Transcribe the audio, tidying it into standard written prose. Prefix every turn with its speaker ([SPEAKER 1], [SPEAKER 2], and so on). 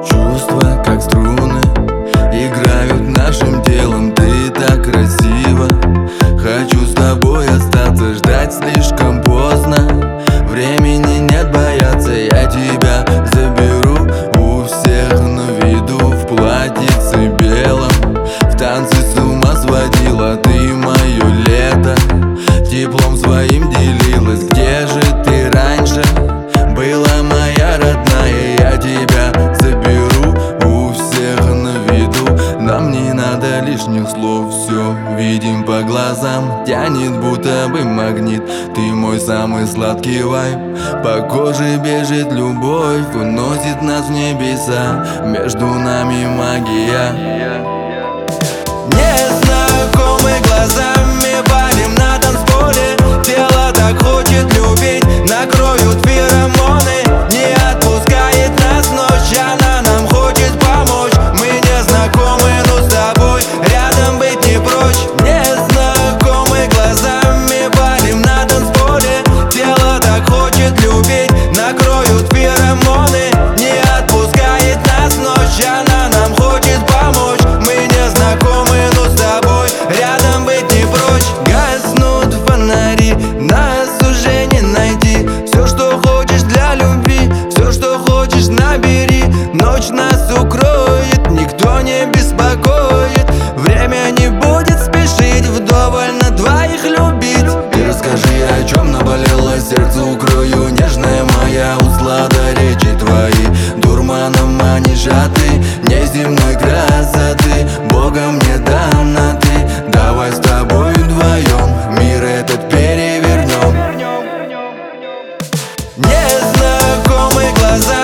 [SPEAKER 1] Чувства, как струны, играют нашим телом. Ты так красива. Хочу с тобой остаться, ждать слишком поздно. Времени нет бояться, я тебя заберу. У всех на виду в платьице белом. В танце с ума сводила, ты мое лето. Теплом своим делилась, где же ты раньше? Была моя родная, я тебя заберу. У всех на виду, нам не надо лишних слов. Все видим по глазам, тянет будто бы магнит. Ты мой самый сладкий вайб, по коже бежит любовь. Уносит нас в небеса, между нами магия.
[SPEAKER 2] Незнакомые глазами валим на танцполе. Тело так хочет любить, накроют феромоны. Не отпускает нас ночь, она нам хочет помочь. Мы не знакомы, но с тобой рядом быть не прочь. Незнакомые глазами валим на танцполе. Тело так хочет любить, накроют феромоны. Не отпускает нас ночь, она нам хочет помочь. Мы не знакомы, но с тобой рядом быть не прочь. Гаснут фонари, нас уже не найти. Все, что хочешь для любви, все, что хочешь набери. Ночь нас укроет, никто не беспокоит. Время не будет спешить, вдоволь на двоих любить.
[SPEAKER 1] Ты расскажи, о чем наболело сердце, укрою, нежная моя. Услада речи твои дурманом манишь, а ты неземной красоты. Богом не дана ты, давай с тобой вдвоем мир этот перевернем.
[SPEAKER 2] Незнакомые глаза